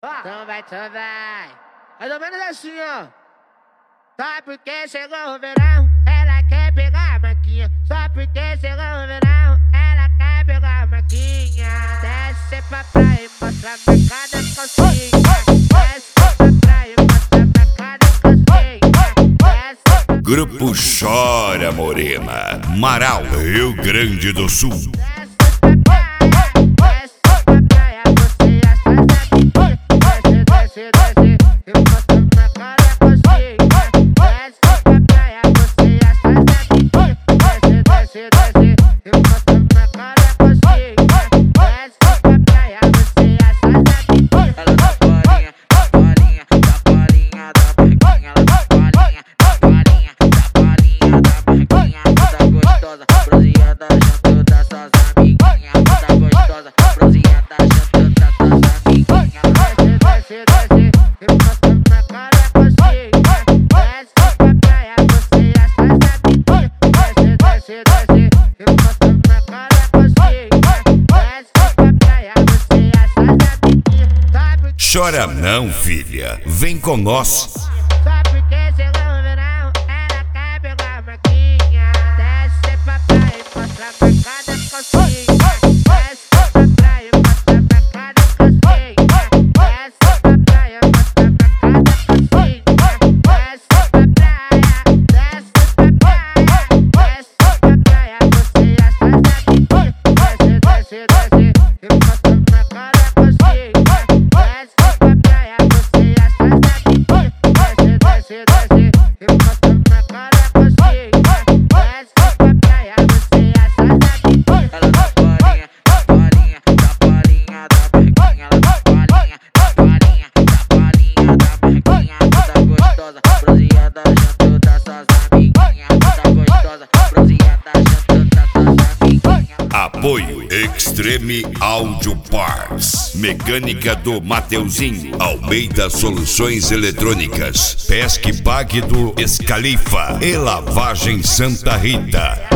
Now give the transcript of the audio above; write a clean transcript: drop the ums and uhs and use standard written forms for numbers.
Então vai. Mais ou menos assim, ó. Só porque chegou o verão, ela quer pegar a maquinha. Só porque chegou o verão, ela quer pegar a maquinha. Desce pra praia e mostra pra cada calcinha. Desce pra praia e mostra pra cada calcinha. Grupo Chora Morena, Marau, Rio Grande do Sul. Chora não, filha, vem com nós. Só porque chegou o verão, ela quer pegar a maquinha. Desce pra praia e mostra pra cada calcinha. Desce pra praia e mostra pra cada calcinha. Desce pra praia e mostra pra cada calcinha. Desce pra praia, desce pra praia. Desce pra praia, você e essa sabe. Desce e mostra pra cada calcinha. Apoio Extreme Audio Parts, mecânica do Mateuzinho, Almeida Soluções Eletrônicas, Pesque Pague do Escalifa e Lavagem Santa Rita.